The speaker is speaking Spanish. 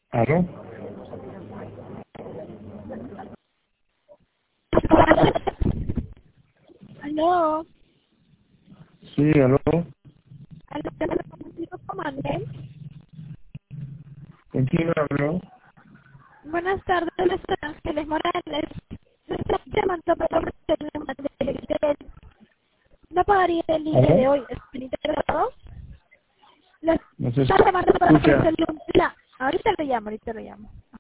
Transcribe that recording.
¿Aló? Aló. Sí, aló. Aló, contigo con Manuel. ¿Con quién hablo? Buenas tardes, soy Ángeles Morales. Me estoy llamando para ofrecerle una de no pagaría el día de ¿Aló? hoy. ¿Están interesados? Les No se estoy llamando para escucha. ofrecerle un plan. Ahorita le llamo.